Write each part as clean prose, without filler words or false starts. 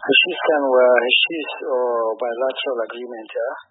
heshiiskan waa heshiis oo bilateral agreement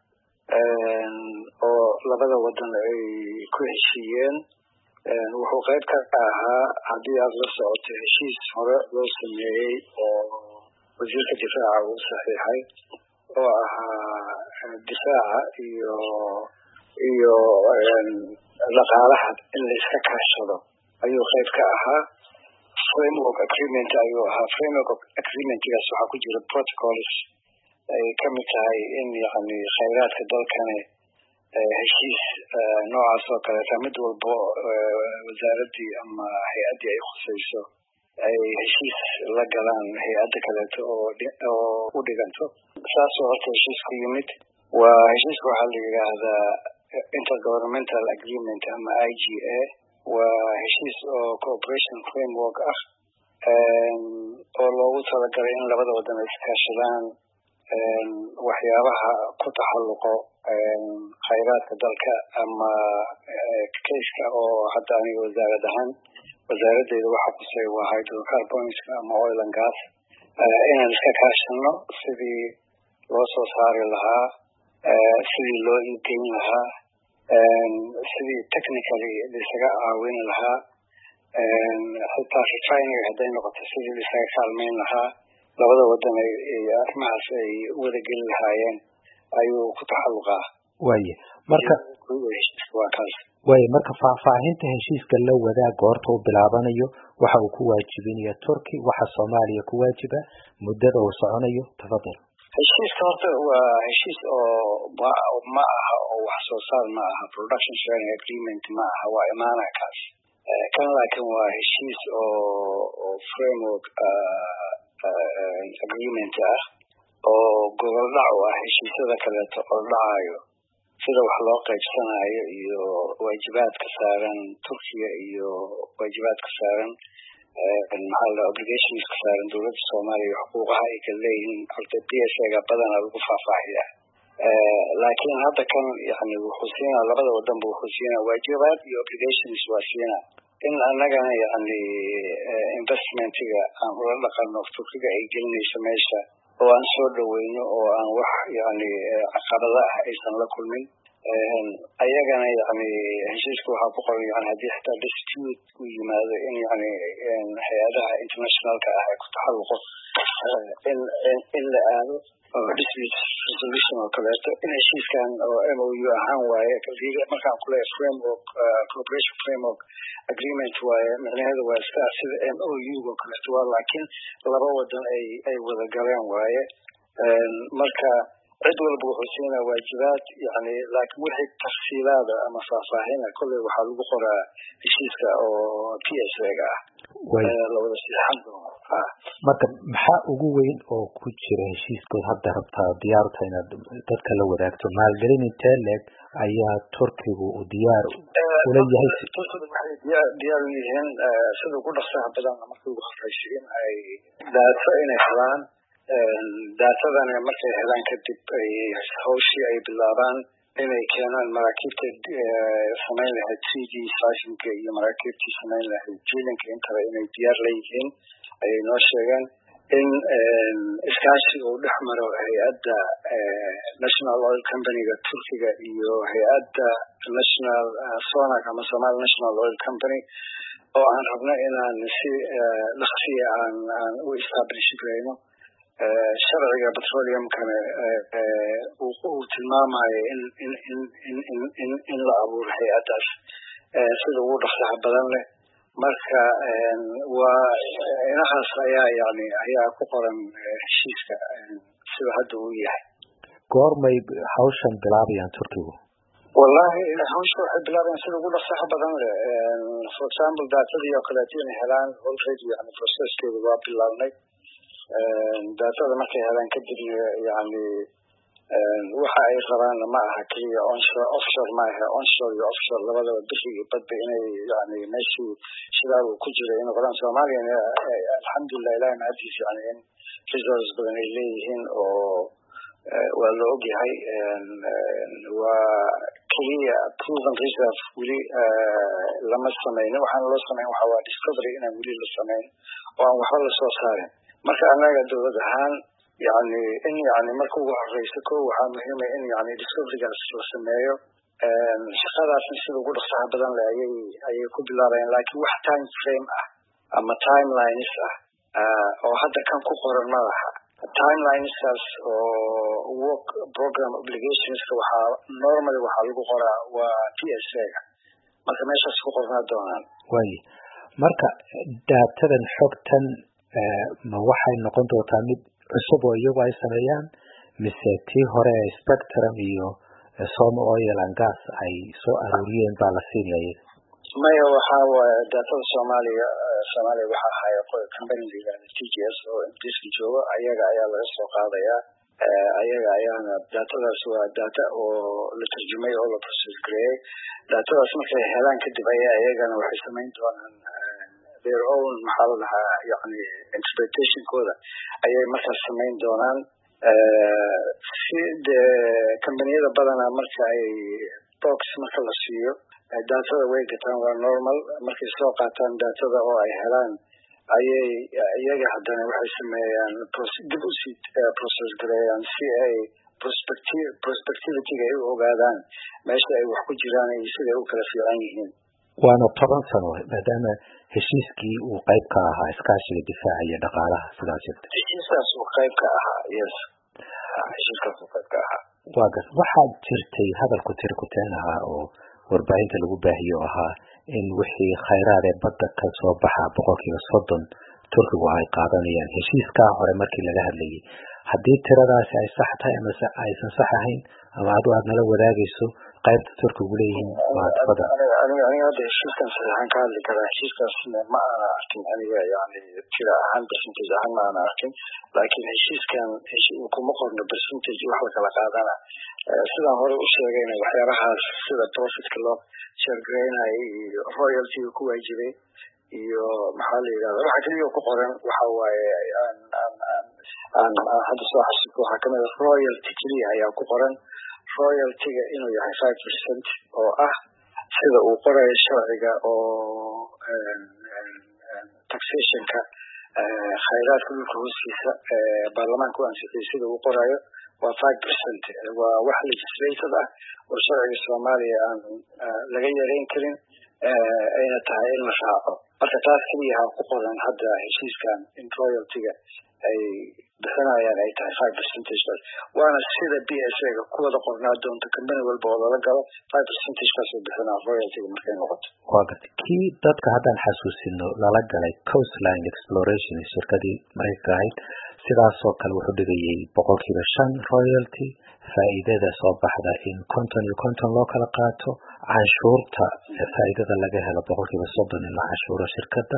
oo labada wadan ay ku heshiiyeen. wuxuu qayb ka ahaa haddii aad la socoto heshiis hore loo sameeyey oo wasiirka difaaca uu saxiixay oo ahaa difaaca iyo dhaqaalaha in la iska kaashado ayuu qayb ka ahaa. framework agreement ayuu ahaa. framework agreementgaas waxaa ku jira protocols ay ka mid tahay in yani khayraadka dalkani heshiis noocaas oo kaleeta mid walbo wasaaradii ama hay-addii ay khusayso ay heshiis la galaan hay-adda kaleeto oo u dhiganto. saasoo horta heshiisku yimid. waa heshiiska waxaa la yidhaahdaa intergovernmental agreement ama IGA. waa heshiis oo cooperation framework ah oo loogu talagalay in labada wadan ay iskaashadaan waxyaabaha ku taxalluqo khayraadka dalka ama kayska oo hadda aniga wasaarad ahaan wasaaradeyda waxa kusay waa hydrocarbons ama oil and gas inaan iska kaashano sidii loo soo saari lahaa, sidii loo iibgeyn lahaa, sidii technically lisaga caawin lahaa, xitaa refinery hadday noqoto sidii lisaga kaalmeyn lahaa. labada wadan arrimahaas ay wada geli lahaayeen ayuu ku taxalluqaa. marka faahfaahinta heshiiska la wadaa goorta uu bilaabanayo, waxa uu ku waajibinaya Turkey, waxa Soomaaliya ku waajiba, muddada uu soconayo. tafadhal. heshiiska horta waa heshiis oo ma aha oo wax soo saar ma aha, production sharing agreement ma aha, waa imaana kaas. kan laakiin waa heshiis oo framework agreement ah oo gobol dhac u ah heshiisyada kaleeto oo dhacayo, sida wax loo qaybsanayo iyo waajibaadka saaran Turkiga iyo waajibaadka saaran obligations ka saaran dowladda Soomaaliya iyo xuquuqaha ay ka leeyihiin. horta PSA-ga badanaa lagu faahfaahiyaa. laakiin hadda kan yani wuxuu siinaa labada wadanba wuxuu siinaa waajibaad iyo obligations waa siinaa in annagana yani investmentiga aan ula dhaqano Turkiga ay gelinayso meesha oo aan soo dhaweyno oo aan wax yani caqabada ah aysan la kulmin. ayagana yani heshiiska waxaa ku qoran yani haddii xitaa dispute u yimaado in yani hay-adaha internationalka ah ay ku taxalluqo in la aado dispute resolution oo kaleeto in heshiiskan oo MOU ahaan waaye markaan kuleeyahay framework cooperation framework agreement waaye micnaheedu waa sidaas sida MOU oo kaleeto waa, laakiin laba wadan ay wada galeen waaye. marka cid walba wuxuu siinaa waajibaad yani, laakiin wixii tafsiilaada ama faahfaahina kolley waxaa lagu qoraa heshiiska oo PSA-ga ah lawada siixan doono. marka maxaa ugu weyn oo ku jira heshiiskood hadda rabtaa diyaarta inaad dadka la wadaagto? maalgelin intee leeg ayaa Turkigu u diyaar ula yahay? Turkigu waxay diyaar u yihiin sida ugu dhaqsaha badan markii ugu horreysay in ay daato inay helaan. daatadana markay helaan kadib ay hawshii ay bilaabaan inay keenaan maraakiibta samayn lahayd 3D seismiga iyo maraakiibtii samayn lahayd drillinka intaba inay diyaar leeyihiin ayay noo sheegeen. in iskaashi uu dhex maro hay-adda national oil company-ga Turkiga iyo hay-adda national SONAC ama Somali National Oil Company oo aan rabno inaan si dhaqsiya aan u establish garayno. sharciga petroleumkana uu tilmaamayo in la abuuro hay-addaas sida ugu dhaqsaha badan leh. marka waa inahaas ayaa ku qoran heshiiska sida hadda uu yahay. goormay hawshan bilaabayaan Turkigu? wallahi hawsha waxay bilaabayaan sida ugu dhaqsaha badan leh. for example daatadii oo kaleeto inay helaan already yani processkeeda waa bilaabnay. daatada markay helaan kadibna yani waxa ay rabaan ma aha keliya onshore offshore ma aha, onshore iyo offshore labadaba bixi iyo badba inay yani meeshii shidaal ku jira in qoran. Soomaaliyana alxamdulillah ilaahay mahadiis yani in resources badan ay leeyihiin oo waa la ogyahay. waa keliya proven reserve weli lama samaynin. waxaana loo samayn waxa waa discovery inaan weli la samayn oo aan waxba la soo saarin. marka annaga dowlad ahaan يعني إن يعني مركو الرئيسكو وحامهم إن يعني discovery جالس السمايو شغال عشان يصير يقول الصعب بدن لا أي كبلارين لكن واحد time frame أما time lines أو حتى كان كقرن مالها time lines أو work program obligations وها normally وها القرا و PSA marka meeshaas ku qornaa doonaan way marka datadan xogtan ma waxay noqon doontaa mid cusub oo iyagu ay sameeyaan mise tii hore Spectrum iyo Somo Oil and Gas ay soo aruuriyeen baa la siinayay maya waxa waa datada Soomaaliya waxa haya company-ga TGS oo intiisa jooga ayaga ayaa laga soo qaadaya ayaga ayaana datadaas waa data oo la tarjumay oo la process gareeyay datadaas markay helaan kadib ayagana waxay sameyn doonaan their own maxaladaha yani interpretation kooda ayay markaas sameyn doonaan sida kambaniyada badana marka ay box marka la siiyo datada way gataan waa normal markay soo qaataan datada oo ay helaan ayay iyaga haddana waxay sameeyaan process gareeyaan si ay prospectivity ay u ogaadaan meesha ay wax ku jiraan iyo sida ay u kala fiican yihiin waana 10 sano maadaama heshiiskii uu qayb ka ahaa iskaashiga difaaca iyo dhaqaalaha sidaas jirta heshiiskaas uu qayb ka ahaa yes heshiiskaas uu qayb ka ahaa waxaa jirtay hadalku tirkuteen ahaa oo warbaahinta lagu baahiyo ahaa in wixii khayraad ee badda ka soo baxa 30% Turkigu ay qaadanayaan heshiiska hore markii laga hadlayay haddii tiradaasi ay sax tahay ama aysan sax ahayn ama aad nala wadaagayso qaybta Turkigu leeyihiin waa fadlan aniga heshiiskan saxan ka hadli karaa heshiiskaas ma ana arkin aniga yani tira ahaan percentage ahaan ma ana arkin laakiin heshiiskan kuma qorno percentage wax la kala qaadana sidaan hore u sheegayna waxyaabahaas sida profitka loo share gareynayo iyo royalty ku waajibay iyo maxaa la yiraahdaa waxa kaliya ku qoran waxa waaye aan hadda soo xasuusto waxa kamid ah royalty kaliya ayaa ku qoran royalty-ga inuu yahay 5% oo ah sida uu qorayo sharciga oo taxation-ka khayraadka dhulka hoostiisa baarlamaanka u ansixiyay sida uu qorayo waa 5% waa wax legislated ah oo sharciga Soomaaliya aan laga yareyn karin ayna tahay in la raaco marka taas kaliya ku qoran hadda heshiiskan in royalty-ga ay bixinayaan ay tahay 5% waana sida BSA-ga ku wada qornaa doonto company walba oo laga galo 5% kaas oo bixinaa royalty-ga markay noqoto kii dadka haddaan xasuusino lala galay Coastline Exploration shirkadii Mareykanka ahayd sidaas oo kale wuxuu dhigayay 5% royalty faa'iidada soo baxda in 50 loo kala qaato canshuurta faa'iidada laga helo 30% in la canshuuro shirkadda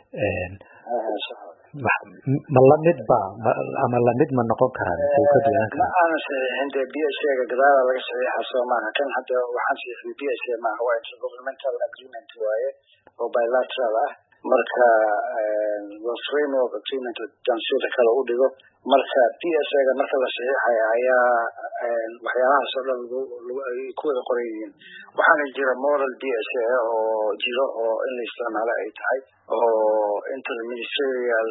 ma la mid ba ama la mid ma noqon karaan inuu ka duwan karo ana saxiixinta BSA-ga gadaal laga saxiixaa Soomaaliya kan hadda waxaan saxiixay BSA ma waa intergovernmental agreement waaye oo bilateral ah marka waa framework agreement tansiirka kala u dhigo marka BSA-ga marka la saxiixay ayaa waxyaalaha soo dhan ay ku wada qorayeen waxaana jira moral BSA oo jiro oo in la isticmaalo ay tahay oo interministerial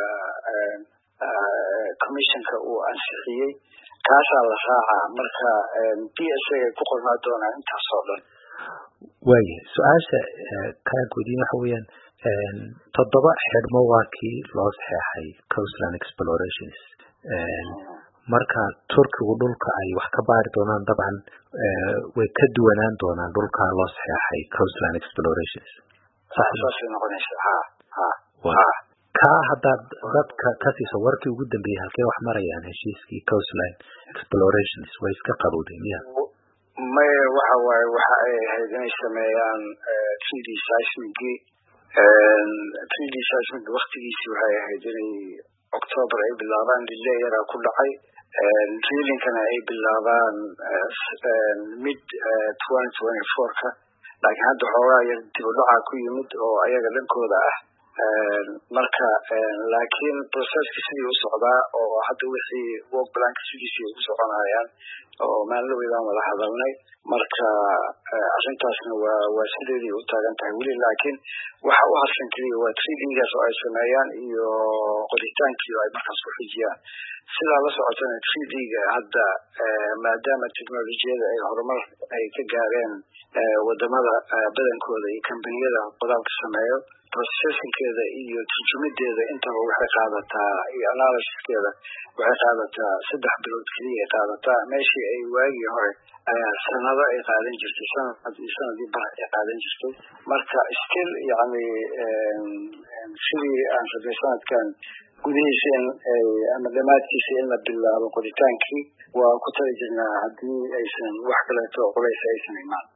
commission-ka uu ansixiyay kaasaa la raacaa marka BSA-ga ku qornaa doonaa intaas oo dhan way su'aasha kala gudiin waxa weeyaan 7 xidhmo waa kii loo saxeexay Coastline Explorations marka Turkigu dhulka ay wax ka baari doonaan dabcan way ka duwanaan doonaan dhulka loo saxeexay Coastline Explorations saxaasay noqonaysaa ka hadda dadka ka siiso warkii ugu dambeeyay halkee wax marayaan heshiiskii Coastline Explorations way iska qabowday miya waxa waaye waxa ay ahayd inay sameeyaan 3D seismic waqtigiisii waxay ahayd inay October ay bilaabaan delay yara ku dhacay drillingkana ay bilaabaan mid 2024ka laakiin hadda xoogaa yar dib u dhaca ku yimid oo ayaga dhankooda ah marka laakiin processka sidii u socdaa oo hadda wixii work plan-ka sidiisii u soconayaan oo maalin weydaan wada hadalnay marka arrintaasna waa sideedii u taagan tahay weli laakiin waxa u harsan keliya waa 3D-gaas oo ay sameeyaan iyo qoritaankii ay markaas ku xijiyaan sidaa la socotana 3D-ga hadda maadaama teknolojiyada ay horumar ay ka gaareen wadamada badankooda iyo kambaniyada qodaalka sameeyo processingkeeda iyo turjumadeeda intaba waxay qaadataa iyo analysiskeeda waxay qaadataa 3 bilood keliya qaadataa meeshii ay waagii hore sanado ay qaadan jirtay sanadii bar ay qaadan jirtay marka still yani sidii aan rabay sanadkan gudihiisa ama dhammaadkiisa in la bilaabo qoritaankii waa ku tali jirnaa haddii aysan wax kaleeto culays aysan imaan